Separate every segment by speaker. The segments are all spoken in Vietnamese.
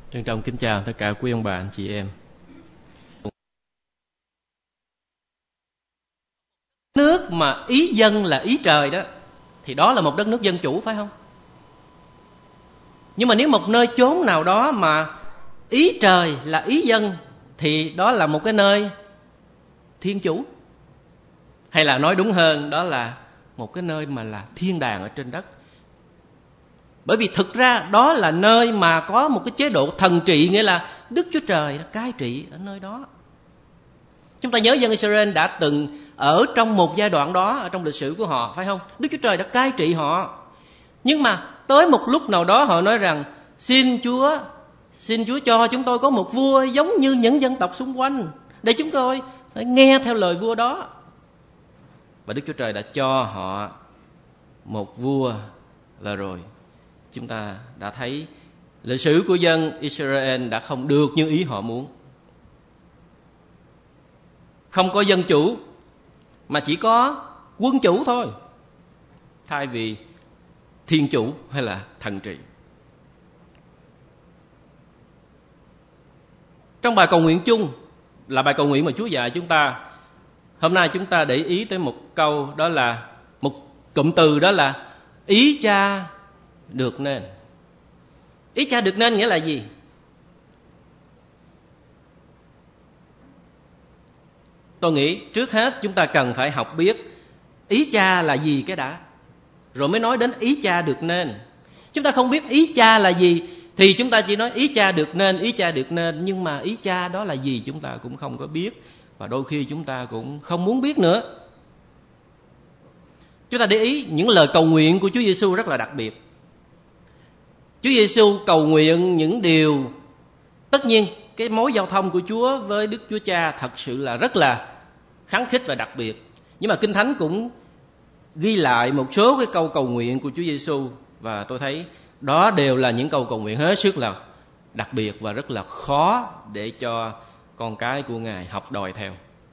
Speaker 1: Trân trọng kính chào tất cả quý ông bà, anh chị em. Nước mà ý dân là ý trời đó, thì đó là một đất nước dân chủ, phải không? Nhưng mà nếu một nơi chốn nào đó mà ý trời là ý dân, thì đó là một cái nơi thiên chủ. Hay là nói đúng hơn, đó là một cái nơi mà là thiên đàng ở trên đất. Bởi vì thực ra đó là nơi mà có một cái chế độ thần trị, nghĩa là Đức Chúa Trời cai trị ở nơi đó. Chúng ta nhớ dân Israel đã từng ở trong một giai đoạn đó ở trong lịch sử của họ, phải không? Đức Chúa Trời đã cai trị họ. Nhưng mà tới một lúc nào đó họ nói rằng xin Chúa cho chúng tôi có một vua giống như những dân tộc xung quanh, để chúng tôi phải nghe theo lời vua đó. Và Đức Chúa Trời đã cho họ một vua, và rồi chúng ta đã thấy lịch sử của dân Israel đã không được như ý họ muốn. Không có dân chủ, mà chỉ có quân chủ thôi, thay vì thiên chủ hay là thần trị. Trong bài cầu nguyện chung, là bài cầu nguyện mà Chúa dạy chúng ta, hôm nay chúng ta để ý tới một câu, đó là một cụm từ, đó là ý Cha được nên. Ý Cha được nên nghĩa là gì? Tôi nghĩ trước hết chúng ta cần phải học biết ý Cha là gì cái đã, rồi mới nói đến ý Cha được nên. Chúng ta không biết ý Cha là gì thì chúng ta chỉ nói ý Cha được nên, ý Cha được nên. Nhưng mà ý Cha đó là gì chúng ta cũng không có biết, và đôi khi chúng ta cũng không muốn biết nữa. Chúng ta để ý những lời cầu nguyện của Chúa Giêsu rất là đặc biệt. Chúa Giêsu cầu nguyện những điều, tất nhiên cái mối giao thông của Chúa với Đức Chúa Cha thật sự là rất là khắng khích và đặc biệt. Nhưng mà Kinh Thánh cũng ghi lại một số cái câu cầu nguyện của Chúa Giêsu, và tôi thấy đó đều là những câu cầu nguyện hết sức là đặc biệt và rất là khó để cho con cái của Ngài học đòi theo.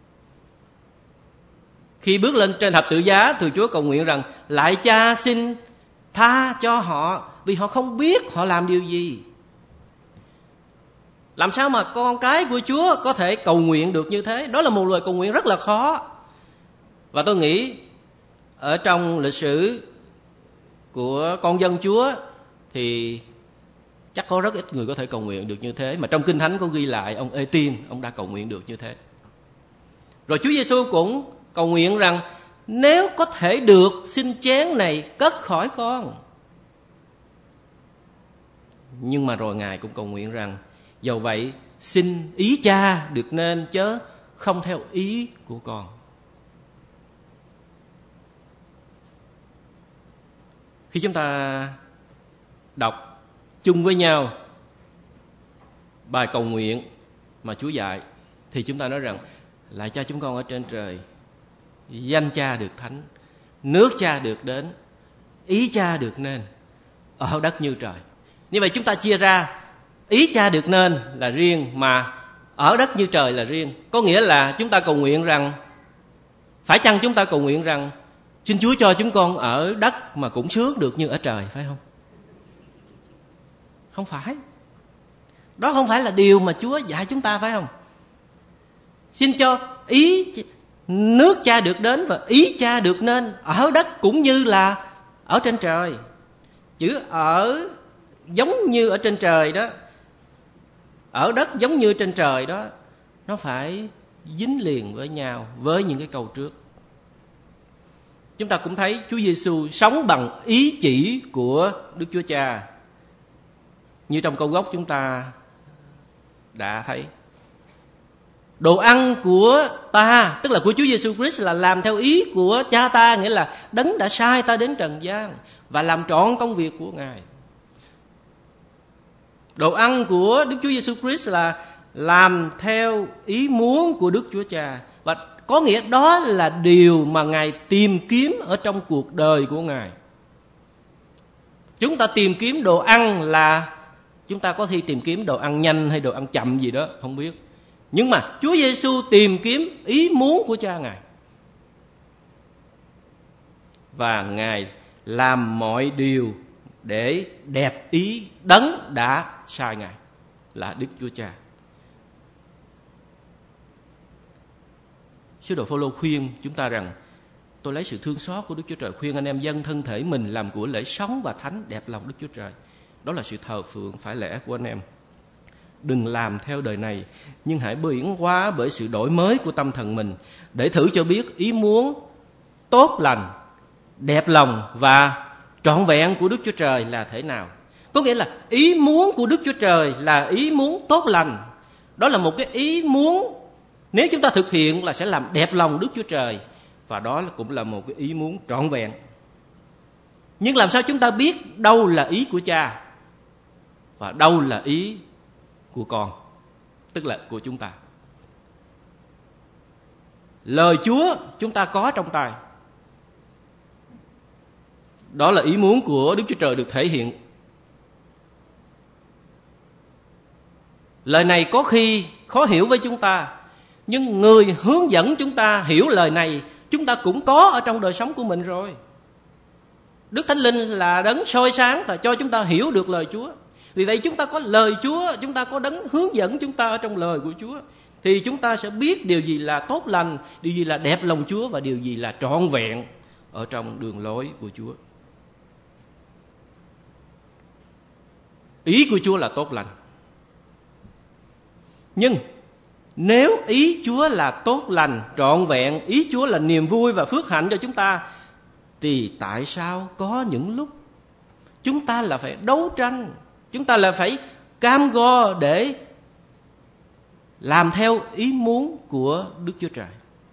Speaker 1: Khi bước lên trên thập tự giá thì Chúa cầu nguyện rằng: lạy Cha, xin tha cho họ, vì họ không biết họ làm điều gì. Làm sao mà con cái của Chúa có thể cầu nguyện được như thế? Đó là một lời cầu nguyện rất là khó. Và tôi nghĩ ở trong lịch sử của con dân Chúa thì chắc có rất ít người có thể cầu nguyện được như thế. Mà trong Kinh Thánh có ghi lại ông Ê-tiên, ông đã cầu nguyện được như thế. Rồi Chúa Giêsu cũng cầu nguyện rằng: nếu có thể được, xin chén này cất khỏi con. Nhưng mà rồi Ngài cũng cầu nguyện rằng: dầu vậy, xin ý Cha được nên, chớ không theo ý của con. Khi chúng ta đọc chung với nhau bài cầu nguyện mà Chúa dạy, thì chúng ta nói rằng: lạy Cha chúng con ở trên trời, danh Cha được thánh, nước Cha được đến, ý Cha được nên, ở đất như trời. Như vậy chúng ta chia ra, ý Cha được nên là riêng, mà ở đất như trời là riêng. Có nghĩa là chúng ta cầu nguyện rằng, phải chăng chúng ta cầu nguyện rằng xin Chúa cho chúng con ở đất mà cũng sướng được như ở trời, phải không? Không phải. Đó không phải là điều mà Chúa dạy chúng ta, phải không? Xin cho ý nước Cha được đến và ý Cha được nên ở đất cũng như là ở trên trời. Chữ ở giống như ở trên trời đó, ở đất giống như trên trời đó, nó phải dính liền với nhau với những cái câu trước. Chúng ta cũng thấy Chúa Giêsu sống bằng ý chỉ của Đức Chúa Cha, như trong câu gốc chúng ta đã thấy. Đồ ăn của ta, tức là của Chúa Giêsu Christ, là làm theo ý của Cha ta, nghĩa là Đấng đã sai ta đến trần gian và làm trọn công việc của Ngài. Đồ ăn của Đức Chúa Giêsu Christ là làm theo ý muốn của Đức Chúa Cha, và có nghĩa đó là điều mà Ngài tìm kiếm ở trong cuộc đời của Ngài. Chúng ta tìm kiếm đồ ăn là chúng ta có thể tìm kiếm đồ ăn nhanh hay đồ ăn chậm gì đó, không biết. Nhưng mà Chúa Giêsu tìm kiếm ý muốn của Cha Ngài, và Ngài làm mọi điều để đẹp ý Đấng đã sai Ngài. là Đức Chúa Cha. Sứ đồ Phôlô khuyên chúng ta rằng, tôi lấy sự thương xót của Đức Chúa Trời khuyên anh em dâng thân thể mình làm của lễ sống và thánh, đẹp lòng Đức Chúa Trời. Đó là sự thờ phượng phải lẽ của anh em. Đừng làm theo đời này, nhưng hãy biến hóa bởi sự đổi mới của tâm thần mình, để thử cho biết ý muốn tốt lành, đẹp lòng và trọn vẹn của Đức Chúa Trời là thế nào. Có nghĩa là ý muốn của Đức Chúa Trời là ý muốn tốt lành. Đó là một cái ý muốn, nếu chúng ta thực hiện là sẽ làm đẹp lòng Đức Chúa Trời. Và đó cũng là một cái ý muốn trọn vẹn. Nhưng làm sao chúng ta biết đâu là ý của Cha và đâu là ý của con, tức là của chúng ta? Lời Chúa chúng ta có trong tay. Đó là ý muốn của Đức Chúa Trời được thể hiện. Lời này có khi khó hiểu với chúng ta, nhưng người hướng dẫn chúng ta hiểu lời này chúng ta cũng có ở trong đời sống của mình rồi. Đức Thánh Linh là đấng soi sáng và cho chúng ta hiểu được lời Chúa. Vì vậy chúng ta có lời Chúa, chúng ta có đấng hướng dẫn chúng ta ở trong lời của Chúa, thì chúng ta sẽ biết điều gì là tốt lành, điều gì là đẹp lòng Chúa và điều gì là trọn vẹn ở trong đường lối của Chúa. Ý của Chúa là tốt lành. Nhưng nếu ý Chúa là tốt lành, trọn vẹn, ý Chúa là niềm vui và phước hạnh cho chúng ta, thì tại sao có những lúc chúng ta là phải đấu tranh, chúng ta là phải cam go để làm theo ý muốn của Đức Chúa Trời?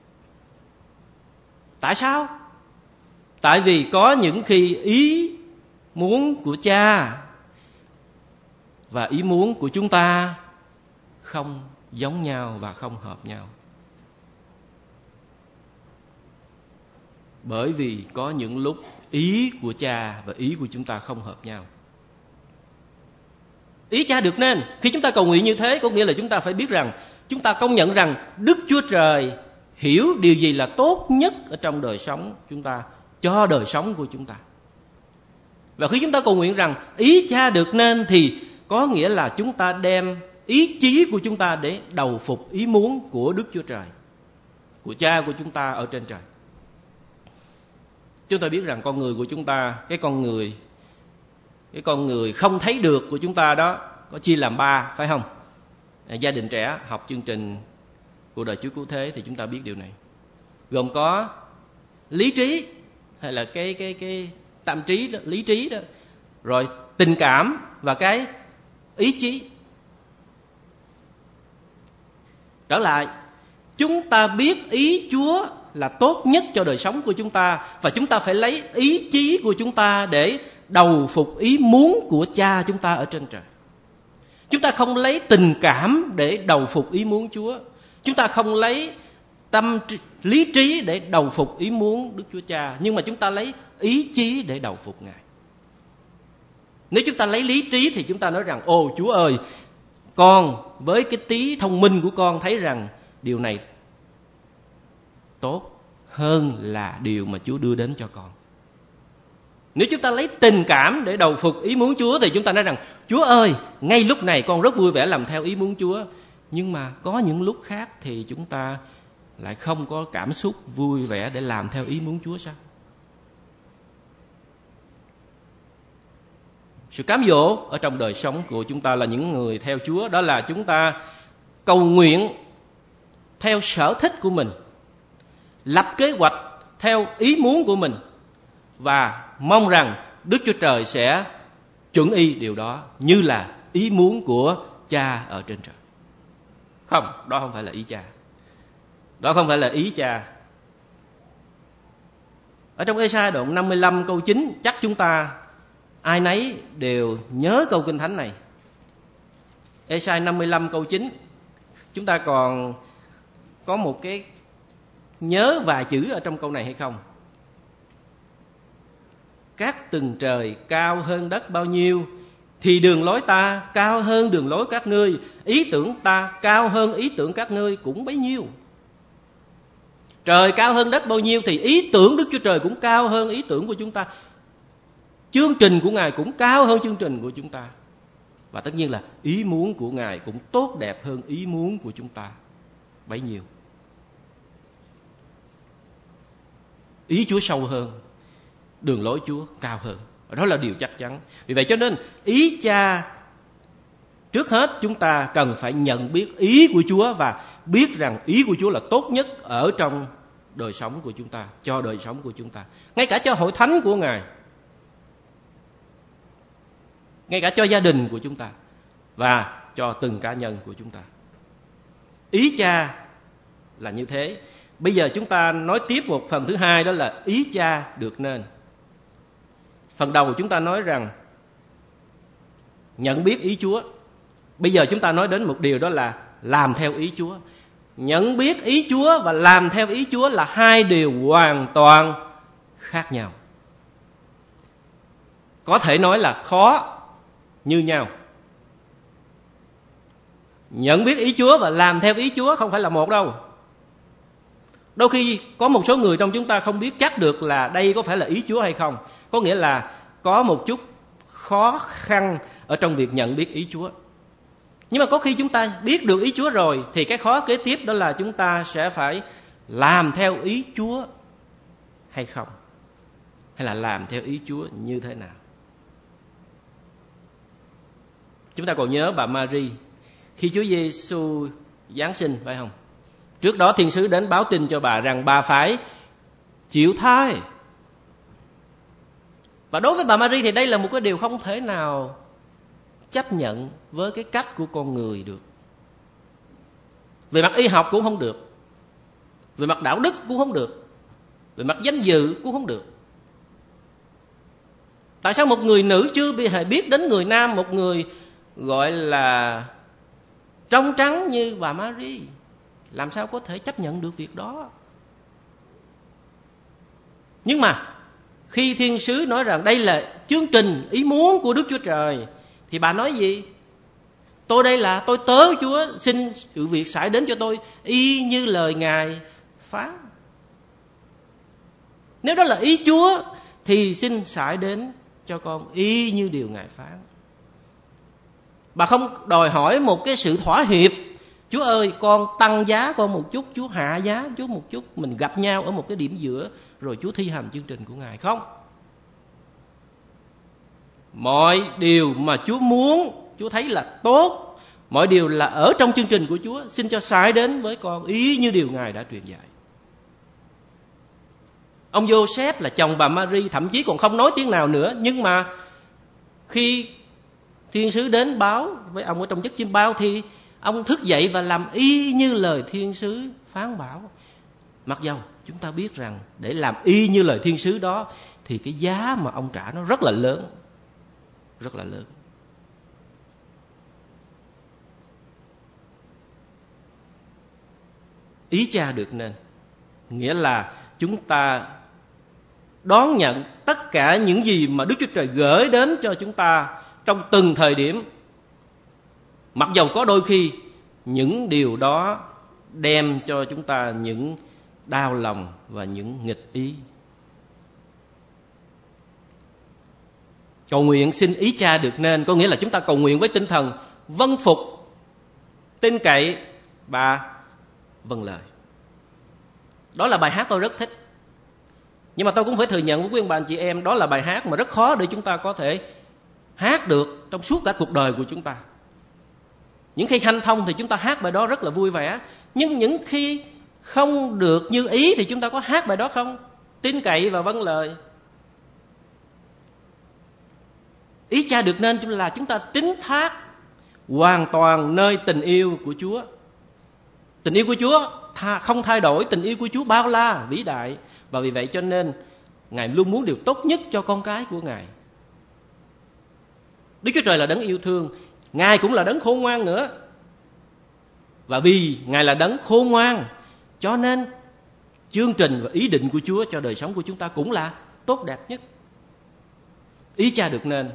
Speaker 1: Tại sao? Tại vì có những khi ý muốn của Cha và ý muốn của chúng ta không giống nhau và không hợp nhau. Bởi vì có những lúc ý của Cha và ý của chúng ta không hợp nhau. Ý Cha được nên khi chúng ta cầu nguyện như thế, có nghĩa là chúng ta phải biết rằng, chúng ta công nhận rằng Đức Chúa Trời hiểu điều gì là tốt nhất ở trong đời sống chúng ta, cho đời sống của chúng ta. Và khi chúng ta cầu nguyện rằng ý Cha được nên, thì có nghĩa là chúng ta đem ý chí của chúng ta để đầu phục ý muốn của Đức Chúa Trời, của Cha của chúng ta ở trên trời. Chúng ta biết rằng con người của chúng ta, cái con người không thấy được của chúng ta đó, có chia làm ba, phải không? Gia đình trẻ học chương trình Cuộc Đời Chúa Cứu Thế thì chúng ta biết điều này. Gồm có lý trí, hay là cái tâm trí đó, lý trí đó, rồi tình cảm và cái ý chí. Trở lại, chúng ta biết ý Chúa là tốt nhất cho đời sống của chúng ta, và chúng ta phải lấy ý chí của chúng ta để đầu phục ý muốn của Cha chúng ta ở trên trời. Chúng ta không lấy tình cảm để đầu phục ý muốn Chúa. Chúng ta không lấy lý trí để đầu phục ý muốn Đức Chúa Cha, nhưng mà chúng ta lấy ý chí để đầu phục Ngài. Nếu chúng ta lấy lý trí thì chúng ta nói rằng, ồ Chúa ơi, con với cái trí thông minh của con thấy rằng điều này tốt hơn là điều mà Chúa đưa đến cho con. Nếu chúng ta lấy tình cảm để đầu phục ý muốn Chúa thì chúng ta nói rằng, Chúa ơi, ngay lúc này con rất vui vẻ làm theo ý muốn Chúa. Nhưng mà có những lúc khác thì chúng ta lại không có cảm xúc vui vẻ để làm theo ý muốn Chúa sao? Sự cám dỗ ở trong đời sống của chúng ta là những người theo Chúa, đó là chúng ta cầu nguyện theo sở thích của mình, lập kế hoạch theo ý muốn của mình, và mong rằng Đức Chúa Trời sẽ chuẩn y điều đó như là ý muốn của Cha ở trên trời. Không, đó không phải là ý Cha. Đó không phải là ý Cha. Ở trong Ê-sai đoạn 55 câu 9, chắc chúng ta ai nấy đều nhớ câu Kinh Thánh này. Ê-sai 55 câu 9, chúng ta còn có một cái nhớ vài chữ ở trong câu này hay không? Các tầng trời cao hơn đất bao nhiêu, thì đường lối ta cao hơn đường lối các ngươi, ý tưởng ta cao hơn ý tưởng các ngươi cũng bấy nhiêu. Trời cao hơn đất bao nhiêu thì ý tưởng Đức Chúa Trời cũng cao hơn ý tưởng của chúng ta. Chương trình của Ngài cũng cao hơn chương trình của chúng ta. Và tất nhiên là ý muốn của Ngài cũng tốt đẹp hơn ý muốn của chúng ta bấy nhiêu. Ý Chúa sâu hơn, đường lối Chúa cao hơn. Đó là điều chắc chắn. Vì vậy cho nên ý Cha, trước hết chúng ta cần phải nhận biết ý của Chúa và biết rằng ý của Chúa là tốt nhất ở trong đời sống của chúng ta, cho đời sống của chúng ta, ngay cả cho hội thánh của Ngài, ngay cả cho gia đình của chúng ta và cho từng cá nhân của chúng ta. Ý Cha là như thế. Bây giờ chúng ta nói tiếp một phần thứ hai, đó là ý Cha được nên. Phần đầu chúng ta nói rằng nhận biết ý Chúa. Bây giờ chúng ta nói đến một điều, đó là làm theo ý Chúa. Nhận biết ý Chúa và làm theo ý Chúa là hai điều hoàn toàn khác nhau. Có thể nói là khó như nhau. Nhận biết ý Chúa và làm theo ý Chúa không phải là một đâu. Đôi khi có một số người trong chúng ta không biết chắc được là đây có phải là ý Chúa hay không. Có nghĩa là có một chút khó khăn ở trong việc nhận biết ý Chúa. Nhưng mà có khi chúng ta biết được ý Chúa rồi thì cái khó kế tiếp đó là chúng ta sẽ phải làm theo ý Chúa hay không, hay là làm theo ý Chúa như thế nào. Chúng ta còn nhớ bà Mary khi Chúa Giêsu Giáng sinh, phải không? Trước đó thiên sứ đến báo tin cho bà rằng bà phải chịu thai. Và đối với bà Mary thì đây là một cái điều không thể nào chấp nhận với cái cách của con người được. Về mặt y học cũng không được, về mặt đạo đức cũng không được, về mặt danh dự cũng không được. Tại sao một người nữ chưa hề biết đến người nam, một người gọi là trong trắng như bà Mary, làm sao có thể chấp nhận được việc đó? Nhưng mà khi thiên sứ nói rằng đây là chương trình ý muốn của Đức Chúa Trời, thì bà nói gì? Tôi đây là tôi tớ Chúa, xin sự việc xảy đến cho tôi y như lời Ngài phán. Nếu đó là ý Chúa thì xin xảy đến cho con y như điều Ngài phán. Bà không đòi hỏi một cái sự thỏa hiệp. Chúa ơi, con tăng giá con một chút, Chúa hạ giá Chúa một chút, mình gặp nhau ở một cái điểm giữa rồi Chúa thi hành chương trình của Ngài. Không. Mọi điều mà Chúa muốn, Chúa thấy là tốt, mọi điều là ở trong chương trình của Chúa, xin cho xảy đến với con ý như điều Ngài đã truyền dạy. Ông Joseph là chồng bà Mary thậm chí còn không nói tiếng nào nữa, nhưng mà khi thiên sứ đến báo với ông ở trong giấc chiêm bao thì ông thức dậy và làm y như lời thiên sứ phán bảo. Mặc dầu chúng ta biết rằng để làm y như lời thiên sứ đó thì cái giá mà ông trả nó rất là lớn, rất là lớn. Ý Cha được nên nghĩa là chúng ta đón nhận tất cả những gì mà Đức Chúa Trời gửi đến cho chúng ta trong từng thời điểm. Mặc dầu có đôi khi những điều đó đem cho chúng ta những đau lòng và những nghịch ý. Cầu nguyện xin ý Cha được nên có nghĩa là chúng ta cầu nguyện với tinh thần vâng phục, tin cậy và vâng lời. Đó là bài hát tôi rất thích. Nhưng mà tôi cũng phải thừa nhận với quý ông bà anh chị em, đó là bài hát mà rất khó để chúng ta có thể hát được trong suốt cả cuộc đời của chúng ta. Những khi hanh thông thì chúng ta hát bài đó rất là vui vẻ, nhưng những khi không được như ý thì chúng ta có hát bài đó không? Tin cậy và vâng lời. Ý Cha được nên là chúng ta tín thác hoàn toàn nơi tình yêu của Chúa. Tình yêu của Chúa không thay đổi, tình yêu của Chúa bao la, vĩ đại. Và vì vậy cho nên Ngài luôn muốn điều tốt nhất cho con cái của Ngài. Đức Chúa Trời là đấng yêu thương, Ngài cũng là đấng khôn ngoan nữa. Và vì Ngài là đấng khôn ngoan, cho nên chương trình và ý định của Chúa cho đời sống của chúng ta cũng là tốt đẹp nhất. Ý Cha được nên.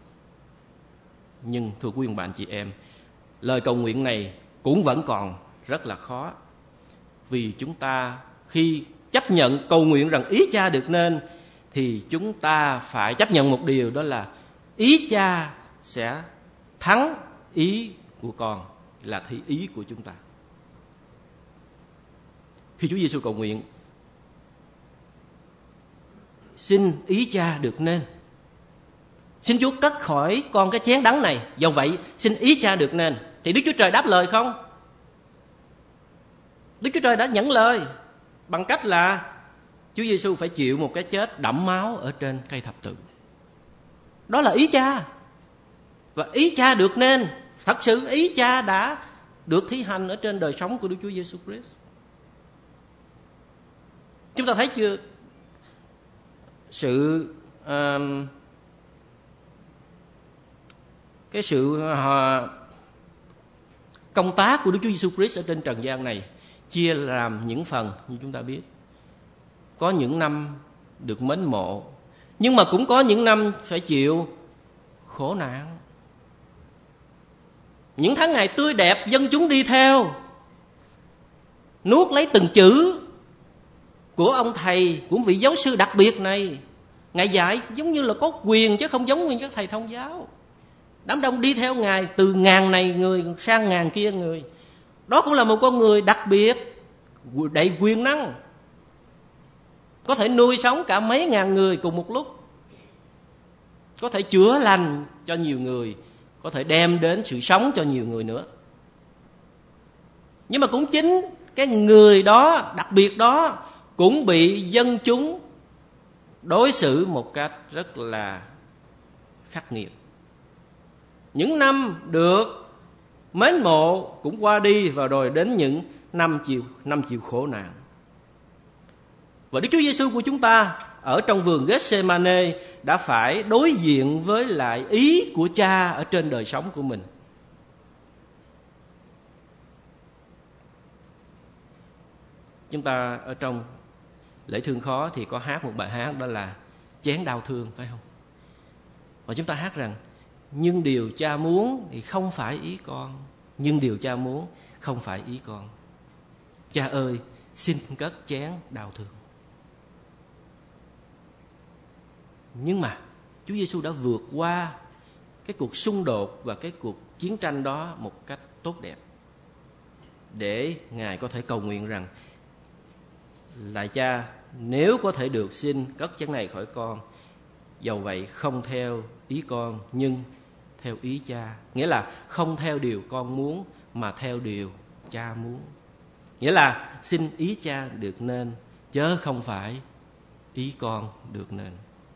Speaker 1: Nhưng thưa quý ông bà anh chị em, lời cầu nguyện này cũng vẫn còn rất là khó. Vì chúng ta khi chấp nhận cầu nguyện rằng ý Cha được nên thì chúng ta phải chấp nhận một điều, đó là ý Cha sẽ thắng ý của con là thì ý của chúng ta. Khi Chúa Giêsu cầu nguyện, xin ý Cha được nên, xin Chúa cất khỏi con cái chén đắng này, dầu vậy xin ý Cha được nên, thì Đức Chúa Trời đáp lời không? Đức Chúa Trời đã nhận lời bằng cách là Chúa Giêsu phải chịu một cái chết đẫm máu ở trên cây thập tự. Đó là ý Cha. Và ý Cha được nên, thật sự ý Cha đã được thi hành ở trên đời sống của Đức Chúa Giêsu Christ. Chúng ta thấy chưa? Sự công tác của Đức Chúa Giêsu Christ ở trên trần gian này chia làm những phần như chúng ta biết. Có những năm được mến mộ, nhưng mà cũng có những năm phải chịu khổ nạn. Những tháng ngày tươi đẹp, dân chúng đi theo, nuốt lấy từng chữ của ông thầy, của vị giáo sư đặc biệt này. Ngài dạy giống như là có quyền chứ không giống như các thầy thông giáo. Đám đông đi theo Ngài từ ngàn này người sang ngàn kia người. Đó cũng là một con người đặc biệt, đầy quyền năng, có thể nuôi sống cả mấy ngàn người cùng một lúc, có thể chữa lành cho nhiều người, có thể đem đến sự sống cho nhiều người nữa. Nhưng mà cũng chính cái người đó, đặc biệt đó, cũng bị dân chúng đối xử một cách rất là khắc nghiệt. Những năm được mến mộ cũng qua đi, và rồi đến những năm chịu khổ nạn. Và Đức Chúa Giêsu của chúng ta ở trong vườn Gethsemane đã phải đối diện với lại ý của Cha ở trên đời sống của mình. Chúng ta ở trong lễ thương khó thì có hát một bài hát, đó là Chén đau thương, phải không? Và chúng ta hát rằng: nhưng điều Cha muốn thì không phải ý con, nhưng điều Cha muốn không phải ý con. Cha ơi, xin cất chén đau thương. Nhưng mà Chúa Giêsu đã vượt qua cái cuộc xung đột và cái cuộc chiến tranh đó một cách tốt đẹp, để Ngài có thể cầu nguyện rằng: Lạy Cha, nếu có thể được, xin cất chén này khỏi con, dầu vậy không theo ý con nhưng theo ý Cha. Nghĩa là không theo điều con muốn mà theo điều Cha muốn. Nghĩa là xin ý Cha được nên, chớ không phải ý con được nên.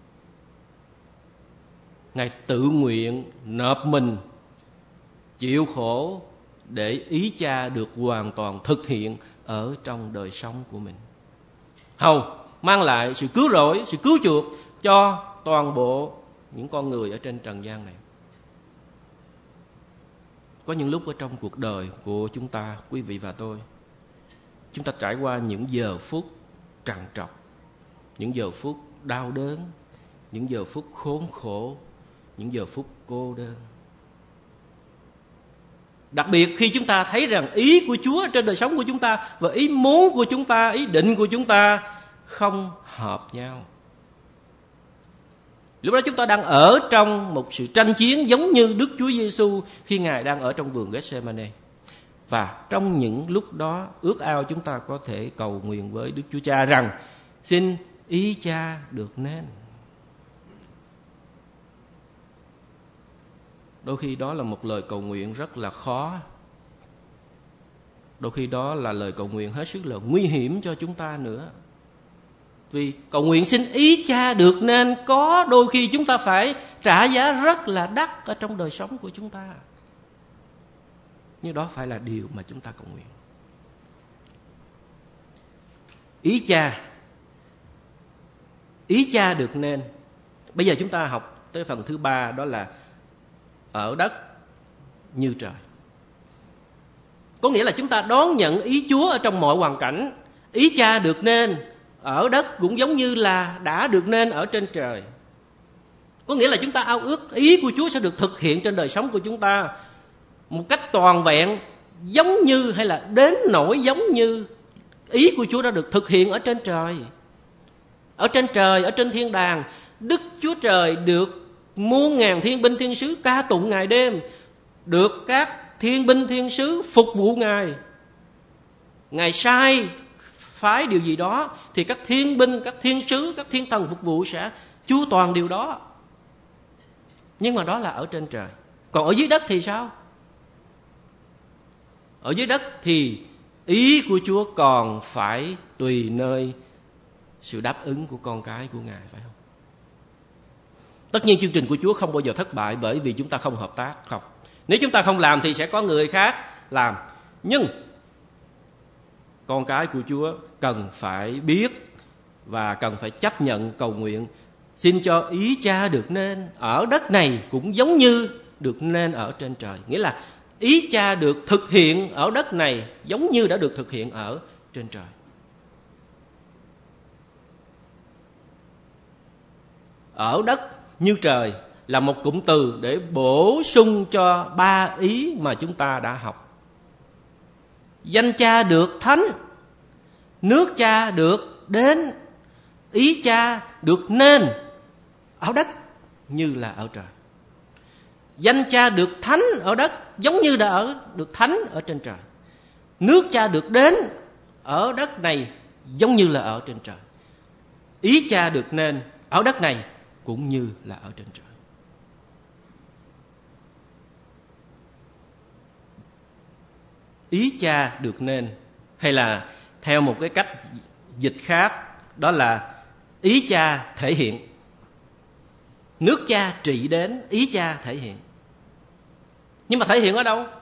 Speaker 1: Ngài tự nguyện nộp mình chịu khổ để ý Cha được hoàn toàn thực hiện ở trong đời sống của mình, hầu mang lại sự cứu rỗi, sự cứu chuộc cho toàn bộ những con người ở trên trần gian này. Có những lúc ở trong cuộc đời của chúng ta, quý vị và tôi, chúng ta trải qua những giờ phút trằn trọc, những giờ phút đau đớn, những giờ phút khốn khổ, những giờ phút cô đơn. Đặc biệt khi chúng ta thấy rằng ý của Chúa trên đời sống của chúng ta và ý muốn của chúng ta, ý định của chúng ta không hợp nhau. Lúc đó chúng ta đang ở trong một sự tranh chiến giống như Đức Chúa Giêsu khi Ngài đang ở trong vườn Gethsemane. Và trong những lúc đó, ước ao chúng ta có thể cầu nguyện với Đức Chúa Cha rằng: xin ý Cha được nên. Đôi khi đó là một lời cầu nguyện rất là khó. Đôi khi đó là lời cầu nguyện hết sức là nguy hiểm cho chúng ta nữa. Vì cầu nguyện xin ý Cha được nên có đôi khi chúng ta phải trả giá rất là đắt ở trong đời sống của chúng ta. Nhưng đó phải là điều mà chúng ta cầu nguyện. Ý Cha được nên. Bây giờ chúng ta học tới phần thứ 3, đó là ở đất như trời. Có nghĩa là chúng ta đón nhận ý Chúa ở trong mọi hoàn cảnh. Ý Cha được nên ở đất cũng giống như là đã được nên ở trên trời. Có nghĩa là chúng ta ao ước ý của Chúa sẽ được thực hiện trên đời sống của chúng ta một cách toàn vẹn, giống như hay là đến nỗi giống như ý của Chúa đã được thực hiện ở trên trời. Ở trên trời, ở trên thiên đàng, Đức Chúa Trời được muôn ngàn thiên binh thiên sứ ca tụng ngày đêm, được các thiên binh thiên sứ phục vụ Ngài. Ngài sai phái điều gì đó thì các thiên binh, các thiên sứ, các thiên thần phục vụ sẽ chu toàn điều đó. Nhưng mà đó là ở trên trời. Còn ở dưới đất thì sao? Ở dưới đất thì ý của Chúa còn phải tùy nơi sự đáp ứng của con cái của Ngài, phải không? Tất nhiên chương trình của Chúa không bao giờ thất bại bởi vì chúng ta không hợp tác, không. Nếu chúng ta không làm thì sẽ có người khác làm. Nhưng con cái của Chúa cần phải biết và cần phải chấp nhận cầu nguyện: xin cho ý Cha được nên ở đất này cũng giống như được nên ở trên trời. Nghĩa là ý Cha được thực hiện ở đất này giống như đã được thực hiện ở trên trời. Ở đất như trời là một cụm từ để bổ sung cho 3 ý mà chúng ta đã học. Danh Cha được thánh, nước Cha được đến, ý Cha được nên ở đất như là ở trời. Danh Cha được thánh ở đất giống như đã được thánh ở trên trời. Nước Cha được đến ở đất này giống như là ở trên trời. Ý Cha được nên ở đất này cũng như là ở trên trời. Ý Cha được nên, hay là theo một cái cách dịch khác, đó là ý Cha thể hiện. Nước Cha trị đến, ý Cha thể hiện. Nhưng mà thể hiện ở đâu?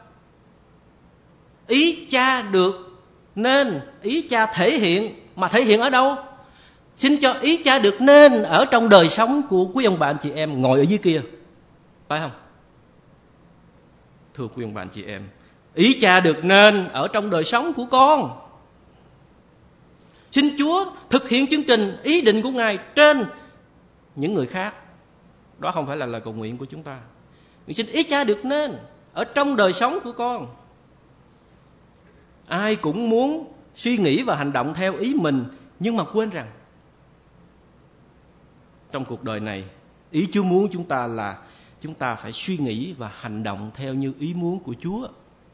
Speaker 1: Ý Cha được nên, ý Cha thể hiện. Mà thể hiện ở đâu? Xin cho ý Cha được nên ở trong đời sống của quý ông bà anh chị em ngồi ở dưới kia, phải không? Thưa quý ông bà anh chị em, ý Cha được nên ở trong đời sống của con. Xin Chúa thực hiện chương trình ý định của Ngài trên những người khác. Đó không phải là lời cầu nguyện của chúng ta. Xin ý Cha được nên ở trong đời sống của con. Ai cũng muốn suy nghĩ và hành động theo ý mình, nhưng mà quên rằng trong cuộc đời này, ý Chúa muốn chúng ta là chúng ta phải suy nghĩ và hành động theo như ý muốn của Chúa.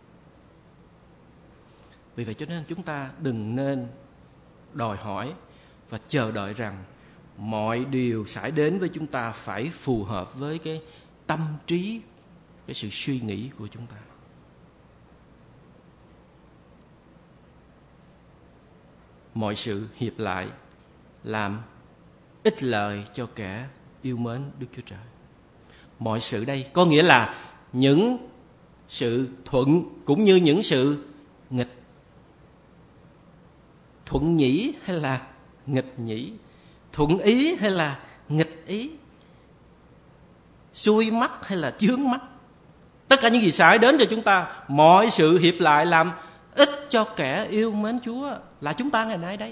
Speaker 1: Vì vậy cho nên chúng ta đừng nên đòi hỏi và chờ đợi rằng mọi điều xảy đến với chúng ta phải phù hợp với cái tâm trí, cái sự suy nghĩ của chúng ta. Mọi sự hiệp lại làm ích lợi cho kẻ yêu mến Đức Chúa Trời. Mọi sự đây có nghĩa là những sự thuận cũng như những sự nghịch. Thuận nhĩ hay là nghịch nhĩ? Thuận ý hay là nghịch ý? Xuôi mắt hay là chướng mắt? Tất cả những gì xảy đến cho chúng ta, mọi sự hiệp lại làm ích cho kẻ yêu mến Chúa, là chúng ta ngày nay đây.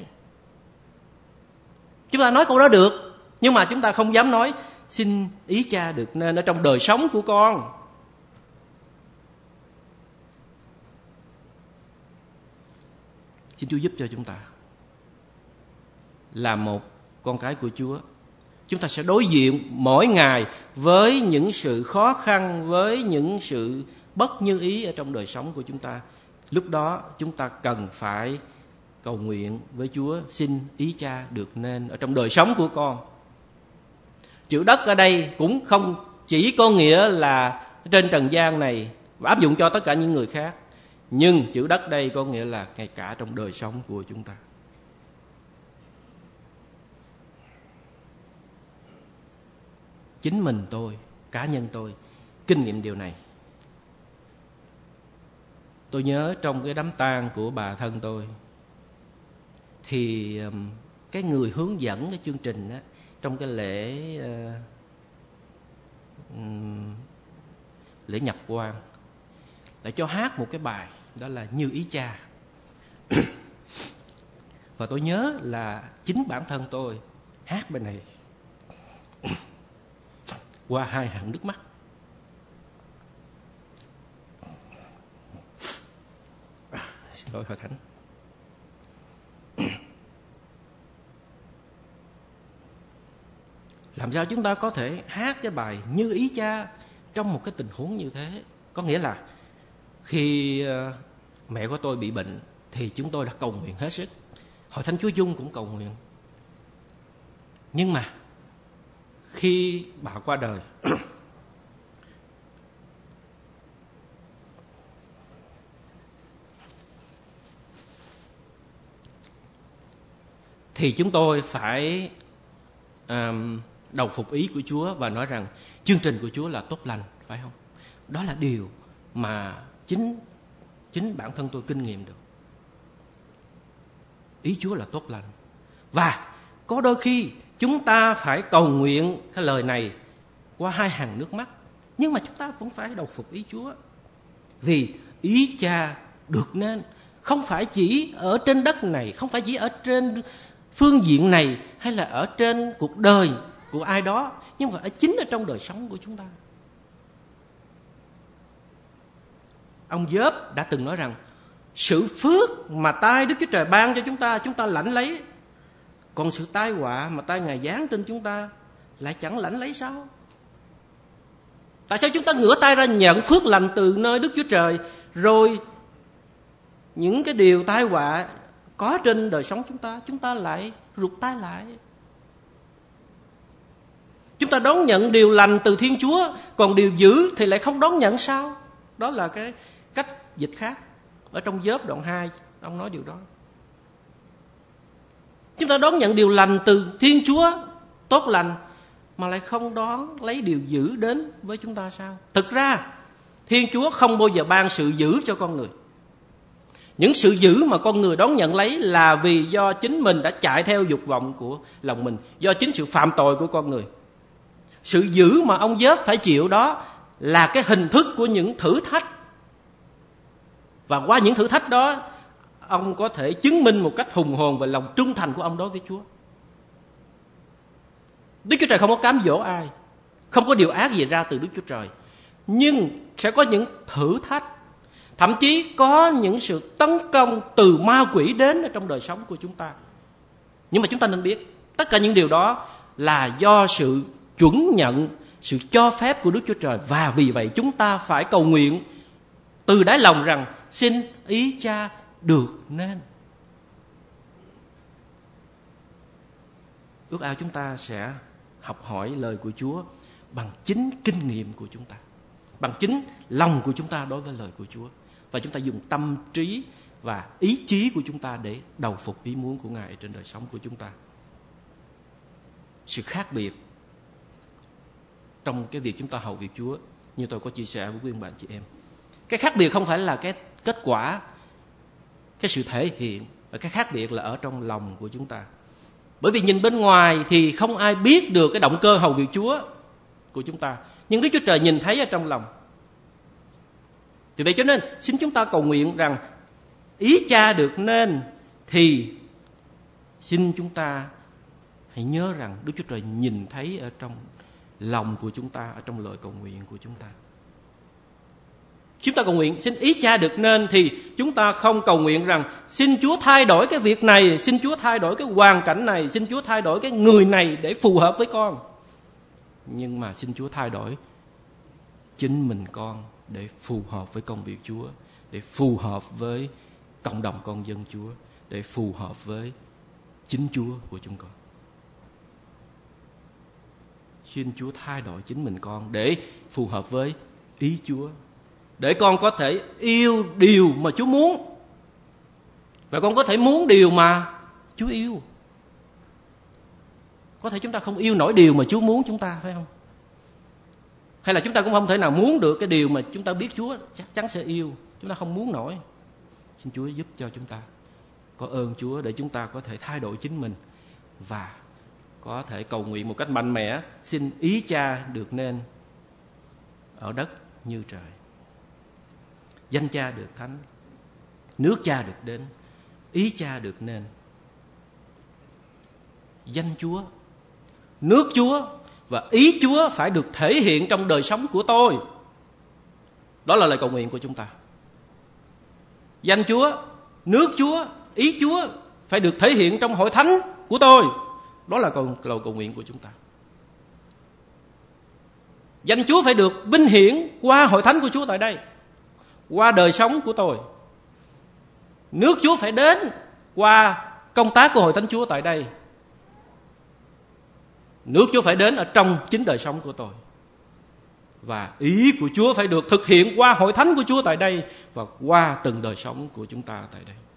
Speaker 1: Chúng ta nói câu đó được, nhưng mà chúng ta không dám nói xin ý Cha được nên ở trong đời sống của con. Xin Chúa giúp cho chúng ta là một con cái của Chúa. Chúng ta sẽ đối diện mỗi ngày với những sự khó khăn, với những sự bất như ý ở trong đời sống của chúng ta. Lúc đó chúng ta cần phải cầu nguyện với Chúa: xin ý Cha được nên ở trong đời sống của con. Chữ đất ở đây cũng không chỉ có nghĩa là trên trần gian này và áp dụng cho tất cả những người khác, nhưng chữ đất đây có nghĩa là ngay cả trong đời sống của chúng ta. Chính mình tôi, cá nhân tôi kinh nghiệm điều này. Tôi nhớ trong cái đám tang của bà thân tôi, thì cái người hướng dẫn cái chương trình đó, trong cái lễ nhập quan, lại cho hát một cái bài, đó là Như Ý Cha. Và tôi nhớ là chính bản thân tôi hát bài này qua 2 hàng nước mắt. Xin lỗi Hội Thánh. Làm sao chúng ta có thể hát cái bài Như Ý Cha trong một cái tình huống như thế? Có nghĩa là khi mẹ của tôi bị bệnh thì chúng tôi đã cầu nguyện hết sức. Hội Thánh Chúa Dung cũng cầu nguyện. Nhưng mà khi bà qua đời thì chúng tôi phải đầu phục ý của Chúa và nói rằng chương trình của Chúa là tốt lành, phải không? Đó là điều mà chính bản thân tôi kinh nghiệm được. Ý Chúa là tốt lành. Và có đôi khi chúng ta phải cầu nguyện cái lời này qua hai hàng nước mắt, nhưng mà chúng ta vẫn phải đầu phục ý Chúa. Vì ý Cha được nên không phải chỉ ở trên đất này, không phải chỉ ở trên phương diện này, hay là ở trên cuộc đời của ai đó, nhưng mà chính ở trong đời sống của chúng ta. Ông Gióp đã từng nói rằng sự phước mà tay Đức Chúa Trời ban cho chúng ta lãnh lấy, còn sự tai họa mà tay Ngài giáng trên chúng ta lại chẳng lãnh lấy sao? Tại sao chúng ta ngửa tay ra nhận phước lành từ nơi Đức Chúa Trời, rồi những cái điều tai họa có trên đời sống chúng ta lại rụt tay lại? Chúng ta đón nhận điều lành từ Thiên Chúa, còn điều dữ thì lại không đón nhận sao? Đó là cái cách dịch khác. Ở trong Gióp đoạn 2, ông nói điều đó. Chúng ta đón nhận điều lành từ Thiên Chúa, tốt lành, mà lại không đón lấy điều dữ đến với chúng ta sao? Thực ra, Thiên Chúa không bao giờ ban sự dữ cho con người. Những sự dữ mà con người đón nhận lấy là vì do chính mình đã chạy theo dục vọng của lòng mình, do chính sự phạm tội của con người. Sự dữ mà ông Gióp phải chịu đó là cái hình thức của những thử thách. Và qua những thử thách đó, ông có thể chứng minh một cách hùng hồn về lòng trung thành của ông đối với Chúa. Đức Chúa Trời không có cám dỗ ai, không có điều ác gì ra từ Đức Chúa Trời. Nhưng sẽ có những thử thách, thậm chí có những sự tấn công từ ma quỷ đến ở trong đời sống của chúng ta. Nhưng mà chúng ta nên biết, tất cả những điều đó là do sự chuẩn nhận, sự cho phép của Đức Chúa Trời. Và vì vậy chúng ta phải cầu nguyện từ đáy lòng rằng xin ý Cha được nên. Ước ao chúng ta sẽ học hỏi lời của Chúa bằng chính kinh nghiệm của chúng ta, bằng chính lòng của chúng ta đối với lời của Chúa. Và chúng ta dùng tâm trí và ý chí của chúng ta để đầu phục ý muốn của Ngài trên đời sống của chúng ta. Sự khác biệt trong cái việc chúng ta hầu việc Chúa, như tôi có chia sẻ với quý ông bà chị em, cái khác biệt không phải là cái kết quả, cái sự thể hiện, và cái khác biệt là ở trong lòng của chúng ta. Bởi vì nhìn bên ngoài thì không ai biết được cái động cơ hầu việc Chúa của chúng ta, nhưng Đức Chúa Trời nhìn thấy ở trong lòng. Vì vậy cho nên xin chúng ta cầu nguyện rằng ý Cha được nên, thì xin chúng ta hãy nhớ rằng Đức Chúa Trời nhìn thấy ở trong lòng của chúng ta, ở trong lời cầu nguyện của chúng ta. Chúng ta cầu nguyện xin ý Cha được nên thì chúng ta không cầu nguyện rằng xin Chúa thay đổi cái việc này, xin Chúa thay đổi cái hoàn cảnh này, xin Chúa thay đổi cái người này để phù hợp với con. Nhưng mà xin Chúa thay đổi chính mình con để phù hợp với công việc Chúa, để phù hợp với cộng đồng con dân Chúa, để phù hợp với chính Chúa của chúng con. Xin Chúa thay đổi chính mình con để phù hợp với ý Chúa, để con có thể yêu điều mà Chúa muốn, và con có thể muốn điều mà Chúa yêu. Có thể chúng ta không yêu nổi điều mà Chúa muốn chúng ta, phải không? Hay là chúng ta cũng không thể nào muốn được cái điều mà chúng ta biết Chúa chắc chắn sẽ yêu, chúng ta không muốn nổi. Xin Chúa giúp cho chúng ta có ơn Chúa để chúng ta có thể thay đổi chính mình và có thể cầu nguyện một cách mạnh mẽ, xin ý Cha được nên ở đất như trời. Danh Cha được thánh, nước Cha được đến, ý Cha được nên. Danh Chúa, nước Chúa và ý Chúa phải được thể hiện trong đời sống của tôi. Đó là lời cầu nguyện của chúng ta. Danh Chúa, nước Chúa, ý Chúa phải được thể hiện trong hội thánh của tôi. Đó là lời cầu nguyện của chúng ta. Danh Chúa phải được vinh hiển qua hội thánh của Chúa tại đây, qua đời sống của tôi. Nước Chúa phải đến qua công tác của hội thánh Chúa tại đây. Nước Chúa phải đến ở trong chính đời sống của tôi. Và ý của Chúa phải được thực hiện qua hội thánh của Chúa tại đây và qua từng đời sống của chúng ta tại đây.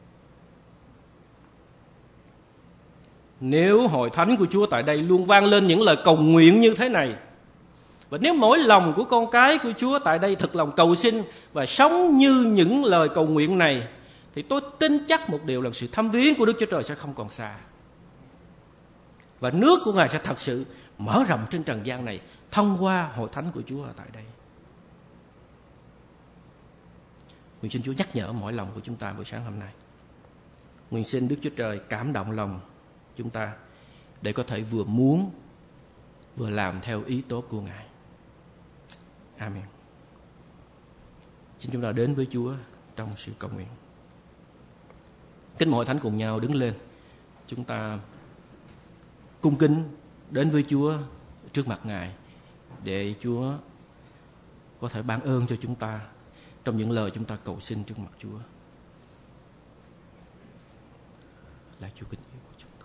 Speaker 1: Nếu hội thánh của Chúa tại đây luôn vang lên những lời cầu nguyện như thế này, và nếu mỗi lòng của con cái của Chúa tại đây thật lòng cầu xin và sống như những lời cầu nguyện này, thì tôi tin chắc một điều là sự thăm viếng của Đức Chúa Trời sẽ không còn xa. Và nước của Ngài sẽ thật sự mở rộng trên trần gian này thông qua hội thánh của Chúa ở tại đây. Nguyện xin Chúa nhắc nhở mỗi lòng của chúng ta buổi sáng hôm nay. Nguyện xin Đức Chúa Trời cảm động lòng chúng ta để có thể vừa muốn vừa làm theo ý tốt của Ngài. Amen. Xin chúng ta đến với Chúa trong sự cầu nguyện. Kính mời hội thánh cùng nhau đứng lên. Chúng ta cung kính đến với Chúa trước mặt Ngài để Chúa có thể ban ơn cho chúng ta trong những lời chúng ta cầu xin trước mặt Chúa. Là Chúa kính yêu của chúng ta.